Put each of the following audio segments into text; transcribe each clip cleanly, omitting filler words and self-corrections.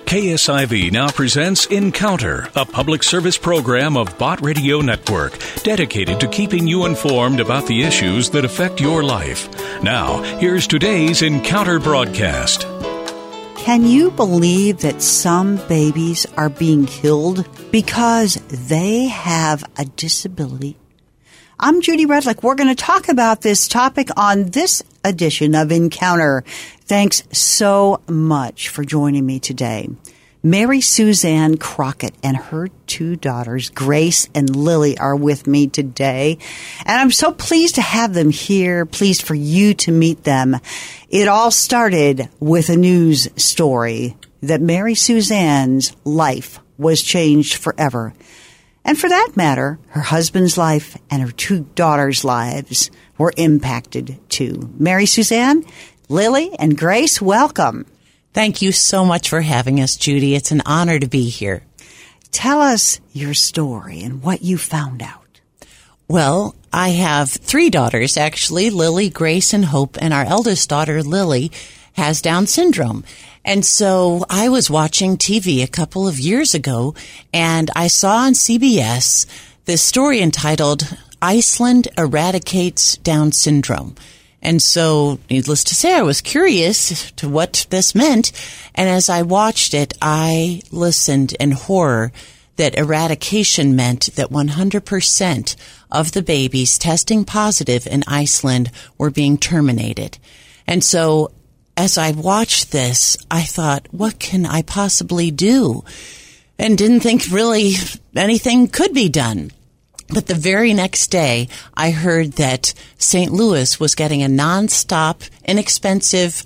KSIV now presents Encounter, a public service program of Bott Radio Network, dedicated to keeping you informed about the issues that affect your life. Now, here's today's Encounter broadcast. Can you believe that some babies are being killed because they have a disability? I'm Judy Redlick. We're going to talk about this topic on this edition of Encounter. Thanks so much for joining me today. Mary Suzanne Crockett and her two daughters, Grace and Lily, are with me today. And I'm so pleased to have them here, pleased for you to meet them. It all started with a news story that Mary Suzanne's life was changed forever. And for that matter, her husband's life and her two daughters' lives were impacted too. Mary Suzanne, Lily, and Grace, welcome. Thank you so much for having us, Judy. It's an honor to be here. Tell us your story and what you found out. Well, I have three daughters, actually, Lily, Grace, and Hope, and our eldest daughter, Lily, has Down syndrome. And so I was watching TV a couple of years ago, and I saw on CBS this story entitled, Iceland Eradicates Down Syndrome. And so, needless to say, I was curious to what this meant. And as I watched it, I listened in horror that eradication meant that 100% of the babies testing positive in Iceland were being terminated. And so, as I watched this, I thought, what can I possibly do? And didn't think really anything could be done. But the very next day, I heard that St. Louis was getting a nonstop, inexpensive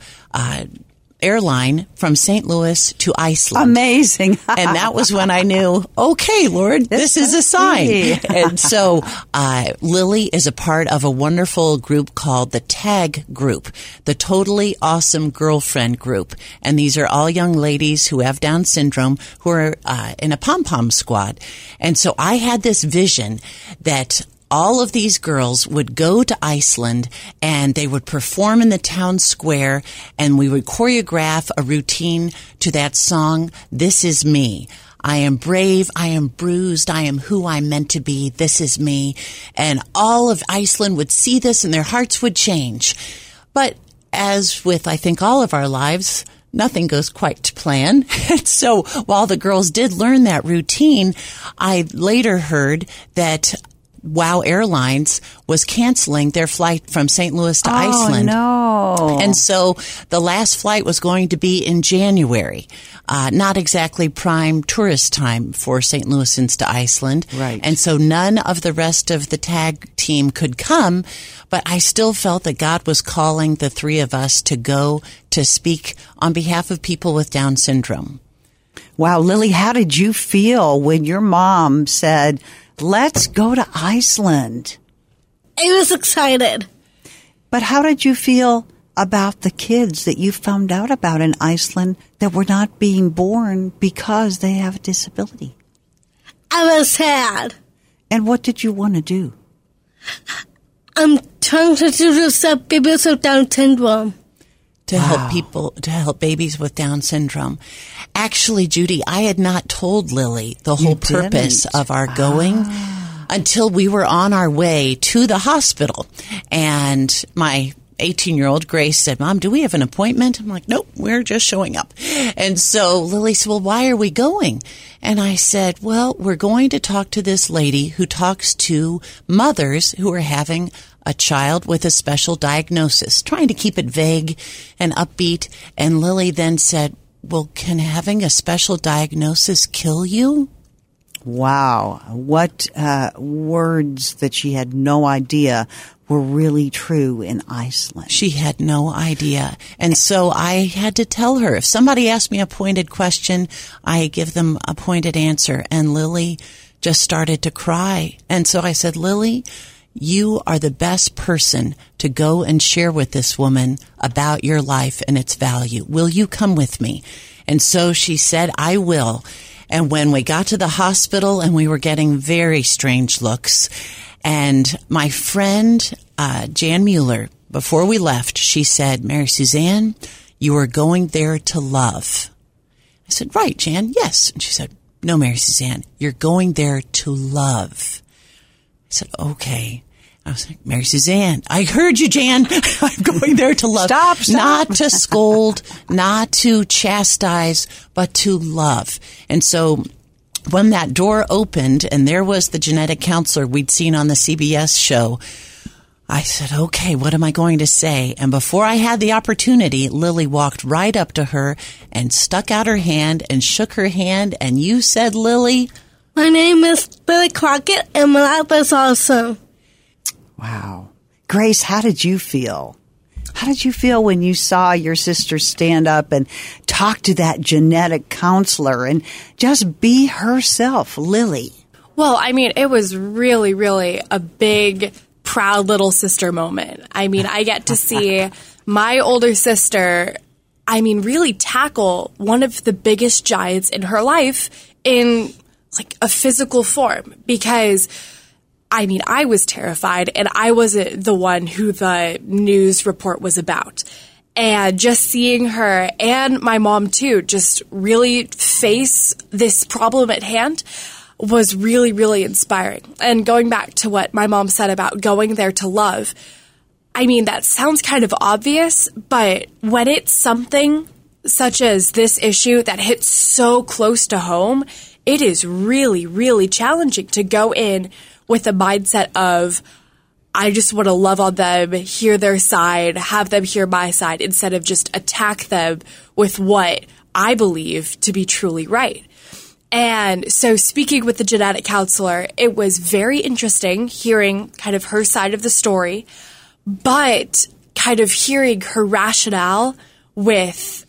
airline from St. Louis to Iceland. Amazing. And that was when I knew, okay, Lord, this is a sign. And so Lily is a part of a wonderful group called the TAG Group, the Totally Awesome Girlfriend Group. And these are all young ladies who have Down syndrome who are in a pom-pom squad. And so I had this vision that all of these girls would go to Iceland and they would perform in the town square, and we would choreograph a routine to that song, This Is Me. I am brave, I am bruised, I am who I'm meant to be, this is me. And all of Iceland would see this and their hearts would change. But as with, I think, all of our lives, nothing goes quite to plan. And so while the girls did learn that routine, I later heard that WOW Airlines was canceling their flight from St. Louis to Iceland. Oh, no. And so the last flight was going to be in January. Not exactly prime tourist time for St. Louisans to Iceland. Right. And so none of the rest of the TAG team could come, but I still felt that God was calling the three of us to go to speak on behalf of people with Down syndrome. Wow, Lily, how did you feel when your mom said, let's go to Iceland? I was excited. But how did you feel about the kids that you found out about in Iceland that were not being born because they have a disability? I was sad. And what did you want to do? I'm trying to do stuff babies with Down syndrome. To help babies with Down syndrome. Actually, Judy, I had not told Lily the whole purpose of our going until we were on our way to the hospital. And my 18-year-old Grace said, Mom, do we have an appointment? I'm like, nope, we're just showing up. And so Lily said, well, why are we going? And I said, well, we're going to talk to this lady who talks to mothers who are having a child with a special diagnosis, trying to keep it vague and upbeat. And Lily then said, well, can having a special diagnosis kill you? Wow. What words that she had no idea were really true in Iceland. She had no idea. And so I had to tell her, if somebody asked me a pointed question, I give them a pointed answer. And Lily just started to cry. And so I said, Lily, you are the best person to go and share with this woman about your life and its value. Will you come with me? And so she said, I will. And when we got to the hospital and we were getting very strange looks, and my friend, Jan Mueller, before we left, she said, Mary Suzanne, you are going there to love. I said, right, Jan, yes. And she said, no, Mary Suzanne, you're going there to love. I said, okay. I was like, Mary Suzanne, I heard you, Jan. I'm going there to love. Stop. Not to scold, not to chastise, but to love. And so when that door opened and there was the genetic counselor we'd seen on the CBS show, I said, okay, what am I going to say? And before I had the opportunity, Lily walked right up to her and stuck out her hand and shook her hand. And you said, Lily? My name is Billy Crockett, and my life is awesome. Wow. Grace, how did you feel? How did you feel when you saw your sister stand up and talk to that genetic counselor and just be herself, Lily? Well, I mean, it was really, really a big, proud little sister moment. I mean, I get to see my older sister, I mean, really tackle one of the biggest giants in her life in like a physical form, because I mean, I was terrified, and I wasn't the one who the news report was about. And just seeing her and my mom too just really face this problem at hand was really, really inspiring. And going back to what my mom said about going there to love, I mean, that sounds kind of obvious, but when it's something such as this issue that hits so close to home, it is really, really challenging to go in with the mindset of, I just want to love on them, hear their side, have them hear my side, instead of just attack them with what I believe to be truly right. And so speaking with the genetic counselor, it was very interesting hearing kind of her side of the story, but kind of hearing her rationale with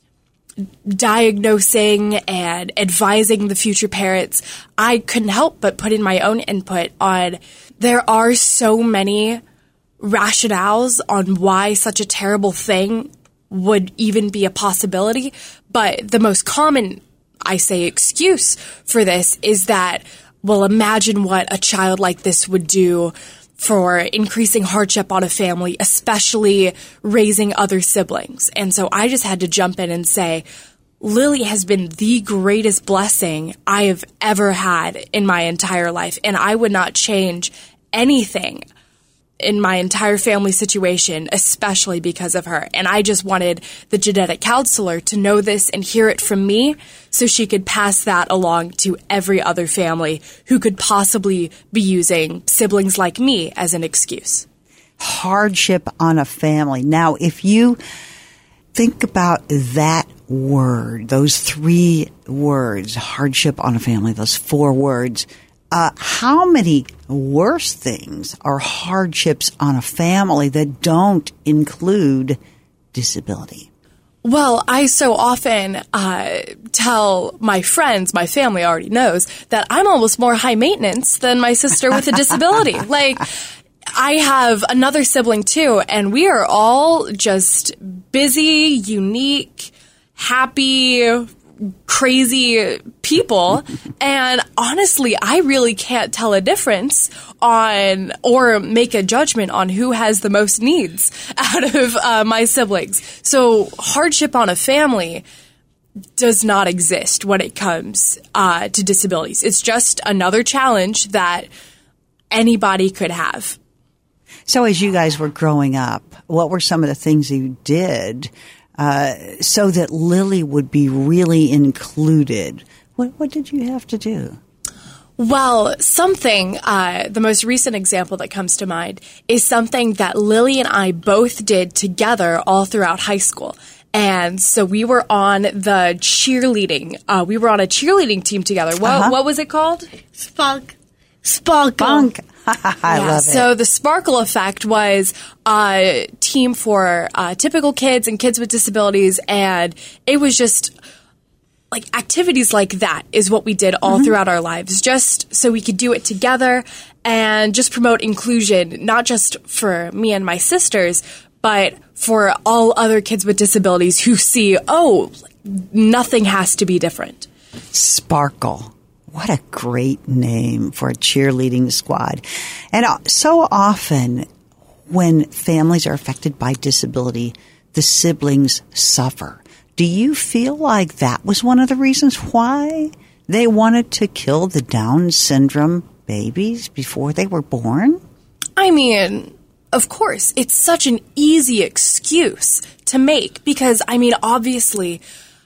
diagnosing and advising the future parents. I couldn't help but put in my own input on, there are so many rationales on why such a terrible thing would even be a possibility, but the most common, I say, excuse for this is that, well, imagine what a child like this would do for increasing hardship on a family, especially raising other siblings. And so I just had to jump in and say, Lily has been the greatest blessing I have ever had in my entire life, and I would not change anything in my entire family situation, especially because of her. And I just wanted the genetic counselor to know this and hear it from me so she could pass that along to every other family who could possibly be using siblings like me as an excuse. Hardship on a family. Now, if you think about that word, those 3 words, hardship on a family, those 4 words, how many worse things are hardships on a family that don't include disability? Well, I so often tell my friends, my family already knows, that I'm almost more high maintenance than my sister with a disability. Like, I have another sibling too, and we are all just busy, unique, happy, crazy people. And honestly, I really can't tell a difference on or make a judgment on who has the most needs out of my siblings. So hardship on a family does not exist when it comes to disabilities. It's just another challenge that anybody could have. So as you guys were growing up, what were some of the things you did so that Lily would be really included? What did you have to do? Well, the most recent example that comes to mind is something that Lily and I both did together all throughout high school. And so we were on the cheerleading. We were on a cheerleading team together. What was it called? Sparkle. I love it. So the Sparkle Effect was a team for typical kids and kids with disabilities, and it was just like activities like that is what we did all throughout our lives, just so we could do it together and just promote inclusion, not just for me and my sisters, but for all other kids with disabilities who see, nothing has to be different. Sparkle. What a great name for a cheerleading squad. And so often when families are affected by disability, the siblings suffer. Do you feel like that was one of the reasons why they wanted to kill the Down syndrome babies before they were born? I mean, of course, it's such an easy excuse to make because, I mean, obviously,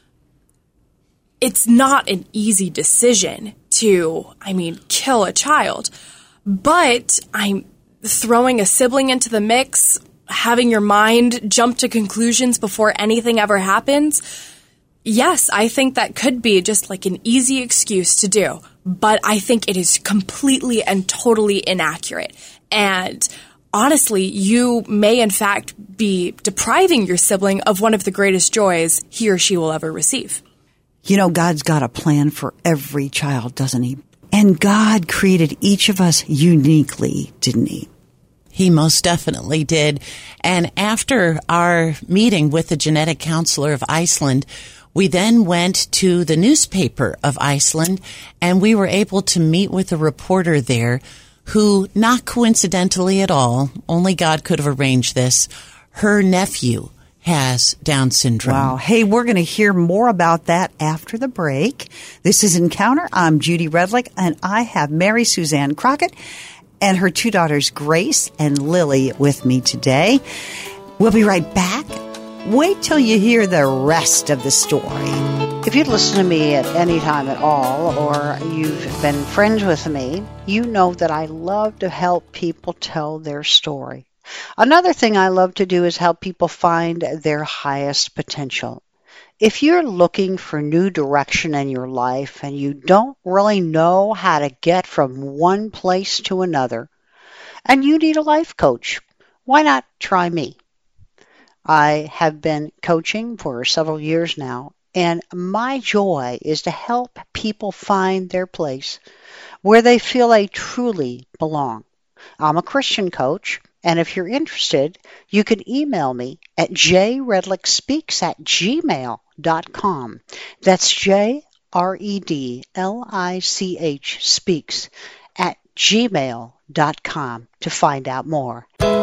it's not an easy decision to, kill a child. But I'm throwing a sibling into the mix, having your mind jump to conclusions before anything ever happens. Yes, I think that could be just like an easy excuse to do. But I think it is completely and totally inaccurate. And honestly, you may in fact be depriving your sibling of one of the greatest joys he or she will ever receive. You know, God's got a plan for every child, doesn't he? And God created each of us uniquely, didn't he? He most definitely did. And after our meeting with the genetic counselor of Iceland, we then went to the newspaper of Iceland, and we were able to meet with a reporter there who, not coincidentally at all, only God could have arranged this, her nephew has Down syndrome. Wow. Hey, we're going to hear more about that after the break. This is Encounter. I'm Judy Redlick, and I have Mary Suzanne Crockett and her two daughters, Grace and Lily, with me today. We'll be right back. Wait till you hear the rest of the story. If you'd listen to me at any time at all, or you've been friends with me, you know that I love to help people tell their story. Another thing I love to do is help people find their highest potential. If you're looking for new direction in your life and you don't really know how to get from one place to another, and you need a life coach, why not try me? I have been coaching for several years now, and my joy is to help people find their place where they feel they truly belong. I'm a Christian coach, and if you're interested, you can email me at jredlichspeaks@gmail.com. That's JREDLICH speaks@gmail.com to find out more.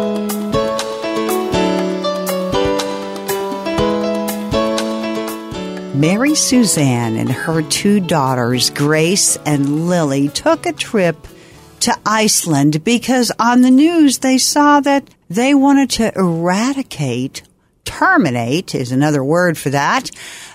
Mary Suzanne and her two daughters, Grace and Lily, took a trip to Iceland because on the news they saw that they wanted to terminate is another word for that,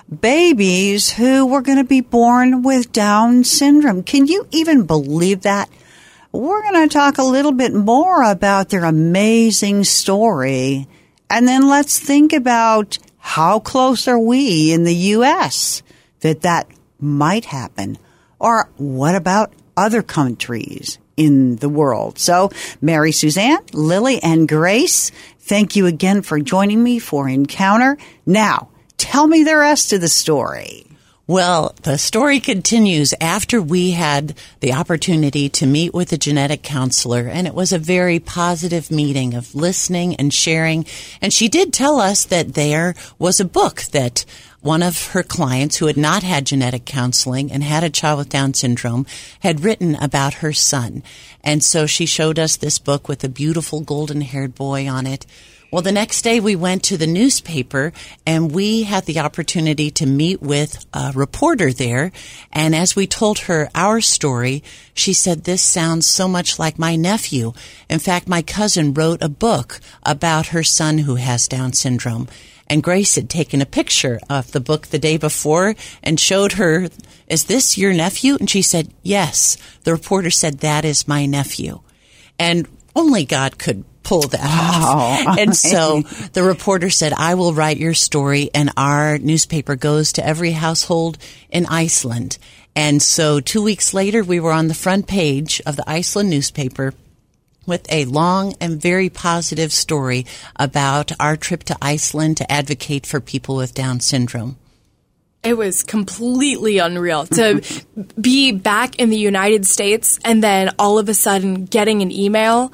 babies who were going to be born with Down syndrome. Can you even believe that? We're going to talk a little bit more about their amazing story, and then let's think about how close are we in the U.S. that might happen, or what about other countries in the world? So, Mary Suzanne, Lily, and Grace, thank you again for joining me for Encounter. Now, tell me the rest of the story. Well, the story continues after we had the opportunity to meet with a genetic counselor, and it was a very positive meeting of listening and sharing. And she did tell us that there was a book that one of her clients who had not had genetic counseling and had a child with Down syndrome had written about her son. And so she showed us this book with a beautiful golden-haired boy on it. Well, the next day we went to the newspaper and we had the opportunity to meet with a reporter there. And as we told her our story, she said, "This sounds so much like my nephew. In fact, my cousin wrote a book about her son who has Down syndrome." And Grace had taken a picture of the book the day before and showed her, "Is this your nephew?" And she said, "Yes." The reporter said, "That is my nephew." And only God could pull that off. And so the reporter said, "I will write your story," and our newspaper goes to every household in Iceland. And so 2 weeks later, we were on the front page of the Iceland newspaper with a long and very positive story about our trip to Iceland to advocate for people with Down syndrome. It was completely unreal to be back in the United States and then all of a sudden getting an email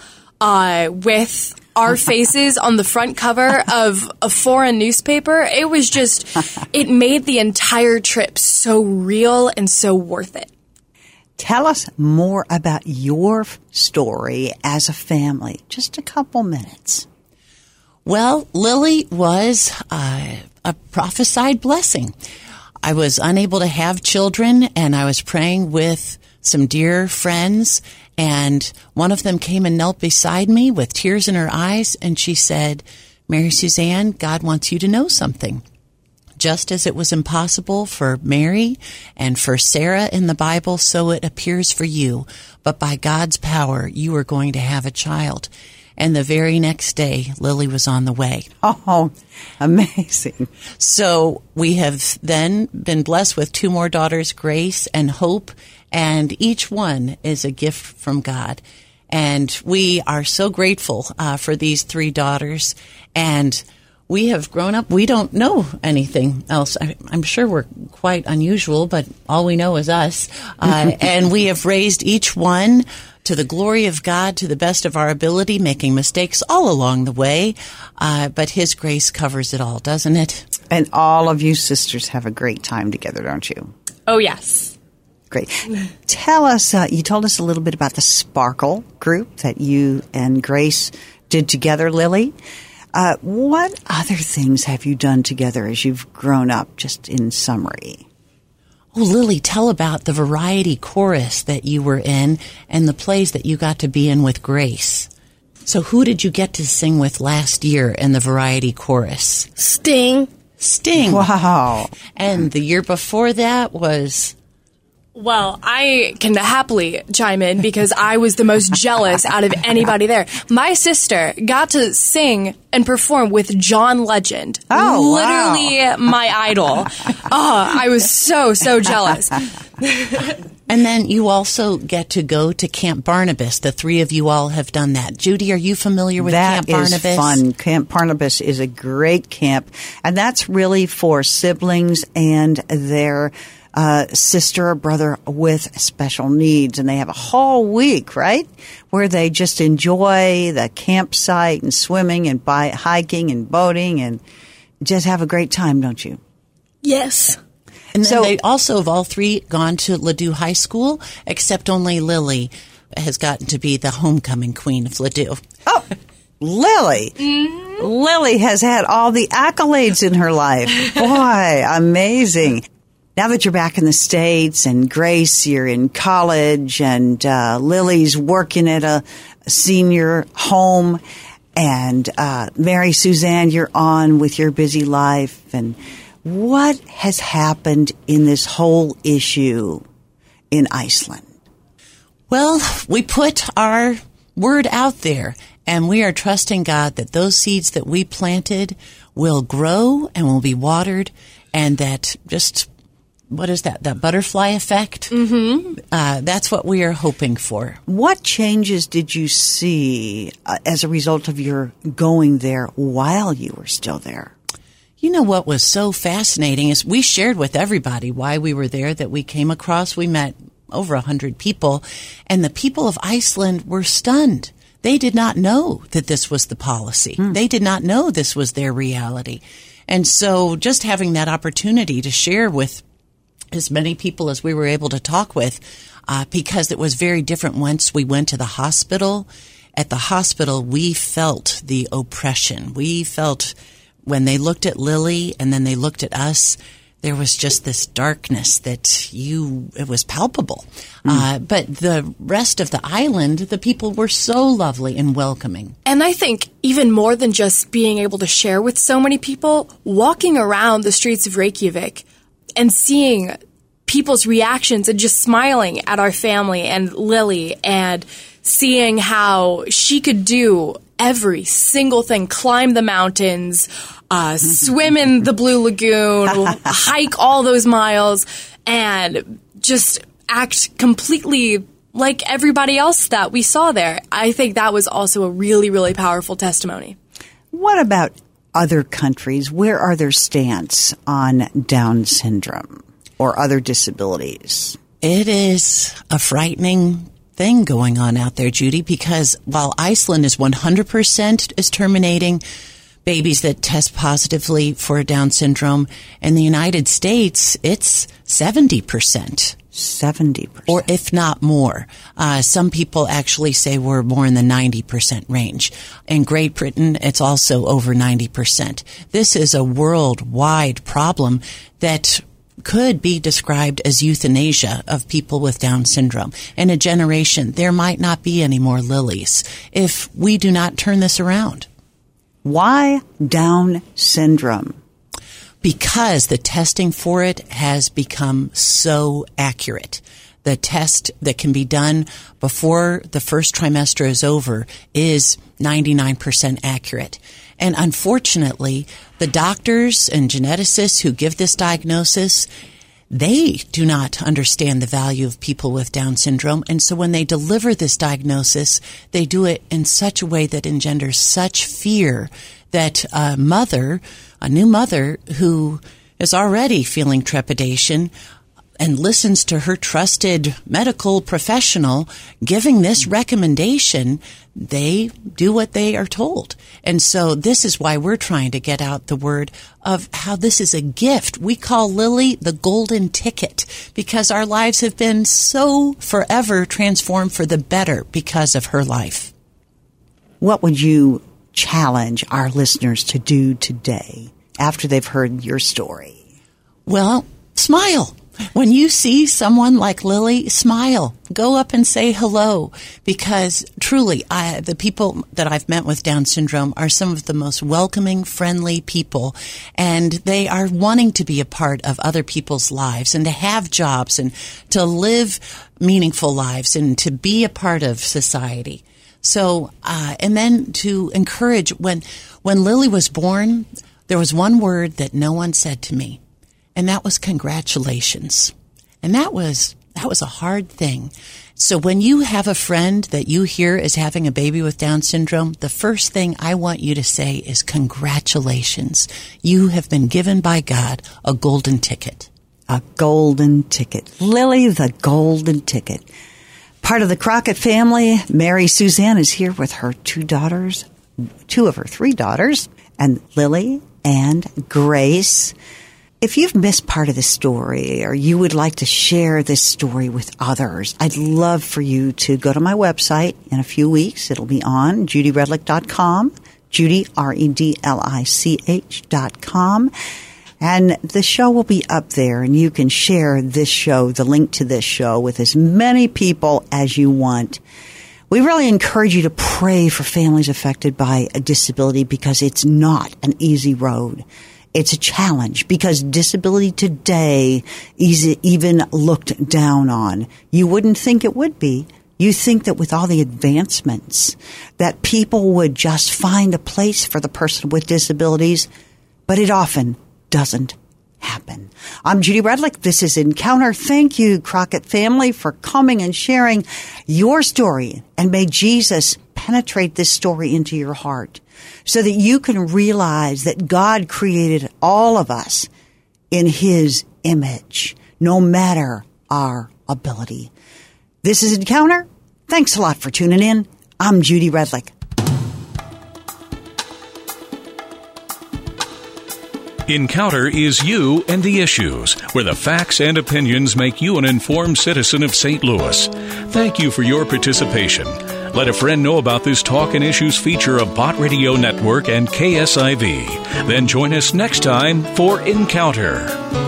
with our faces on the front cover of a foreign newspaper. It was just, it made the entire trip so real and so worth it. Tell us more about your story as a family. Just a couple minutes. Well, Lily was a prophesied blessing. I was unable to have children, and I was praying with some dear friends, and one of them came and knelt beside me with tears in her eyes, and she said, Mary Suzanne, God wants you to know something. Just as it was impossible for Mary and for Sarah in the Bible, so it appears for you. But by God's power, you are going to have a child. And the very next day, Lily was on the way. Oh, amazing. So we have then been blessed with 2 more daughters, Grace and Hope, and each one is a gift from God. And we are so grateful for these 3 daughters. And we have grown up. We don't know anything else. I'm sure we're quite unusual, but all we know is us. And we have raised each one to the glory of God, to the best of our ability, making mistakes all along the way. But His grace covers it all, doesn't it? And all of you sisters have a great time together, don't you? Oh, yes. Great. Tell us, you told us a little bit about the Sparkle group that you and Grace did together, Lily. What other things have you done together as you've grown up, just in summary? Oh, Lily, tell about the variety chorus that you were in and the plays that you got to be in with Grace. So who did you get to sing with last year in the variety chorus? Sting. Sting. Wow. And the year before that was... Well, I can happily chime in because I was the most jealous out of anybody there. My sister got to sing and perform with John Legend. Oh, literally wow. my idol. I was so jealous. And then you also get to go to Camp Barnabas. The 3 of you all have done that. Judy, are you familiar with Camp Barnabas? That is fun. Camp Barnabas is a great camp, and that's really for siblings and their sister or brother with special needs. And they have a whole week, right, where they just enjoy the campsite and swimming and hiking and boating and just have a great time, don't you? Yes. And then they also have all 3 gone to Ladue High School, except only Lily has gotten to be the homecoming queen of Ladue. Oh, Lily. Mm-hmm. Lily has had all the accolades in her life. Boy, amazing. Now that you're back in the States, and Grace, you're in college, and Lily's working at a senior home, and Mary Suzanne, you're on with your busy life. And what has happened in this whole issue in Iceland? Well, we put our word out there, and we are trusting God that those seeds that we planted will grow and will be watered, and that just... What is that? That butterfly effect? Mm-hmm. That's what we are hoping for. What changes did you see as a result of your going there while you were still there? You know what was so fascinating is we shared with everybody why we were there, that we came across. We met over 100 people, and the people of Iceland were stunned. They did not know that this was the policy. They did not know this was their reality. And so just having that opportunity to share with as many people as we were able to talk with, because it was very different once we went to the hospital. At the hospital, we felt the oppression. We felt when they looked at Lily and then they looked at us, there was just this darkness that it was palpable. But the rest of the island, the people were so lovely and welcoming. And I think even more than just being able to share with so many people, walking around the streets of Reykjavik and seeing people's reactions and just smiling at our family and Lily and seeing how she could do every single thing, climb the mountains, swim in the Blue Lagoon, hike all those miles, and just act completely like everybody else that we saw there. I think that was also a really, really powerful testimony. What about other countries? Where are their stance on Down syndrome or other disabilities? It is a frightening thing going on out there, Judy, because while Iceland is 100% is terminating babies that test positively for Down syndrome, in the United States, it's 70%. 70%. Or if not more. Some people actually say we're more in the 90% range. In Great Britain, it's also over 90%. This is a worldwide problem that could be described as euthanasia of people with Down syndrome. In a generation, there might not be any more Lilies if we do not turn this around. Why Down syndrome? Because the testing for it has become so accurate. The test that can be done before the first trimester is over is 99% accurate. And unfortunately, the doctors and geneticists who give this diagnosis, they do not understand the value of people with Down syndrome. And so when they deliver this diagnosis, they do it in such a way that engenders such fear that a new mother who is already feeling trepidation and listens to her trusted medical professional giving this recommendation, they do what they are told. And so this is why we're trying to get out the word of how this is a gift. We call Lily the golden ticket because our lives have been so forever transformed for the better because of her life. What would you challenge our listeners to do today after they've heard your story? Well, smile. When you see someone like Lily, smile. Go up and say hello, because truly, the people that I've met with Down syndrome are some of the most welcoming, friendly people, and they are wanting to be a part of other people's lives and to have jobs and to live meaningful lives and to be a part of society. So, and then to encourage, when Lily was born, there was one word that no one said to me. And that was congratulations. And that was a hard thing. So when you have a friend that you hear is having a baby with Down syndrome, the first thing I want you to say is congratulations. You have been given by God a golden ticket. A golden ticket. Lily, the golden ticket. Part of the Crockett family, Mary Suzanne is here with her two of her three daughters, and Lily and Grace. If you've missed part of this story or you would like to share this story with others, I'd love for you to go to my website in a few weeks. It'll be on judyredlich.com, Judy, REDLICH.com. And the show will be up there, and you can share this show, the link to this show, with as many people as you want. We really encourage you to pray for families affected by a disability because it's not an easy road. It's a challenge because disability today is even looked down on. You wouldn't think it would be. You think that with all the advancements that people would just find a place for the person with disabilities, but it often doesn't happen. I'm Judy Redlich. This is Encounter. Thank you, Crockett family, for coming and sharing your story. And may Jesus penetrate this story into your heart so that you can realize that God created all of us in His image, no matter our ability. This is Encounter. Thanks a lot for tuning in. I'm Judy Redlich. Encounter is you and the issues, where the facts and opinions make you an informed citizen of St. Louis. Thank you for your participation. Let a friend know about this Talk and Issues feature of Bott Radio Network and KSIV. Then join us next time for Encounter.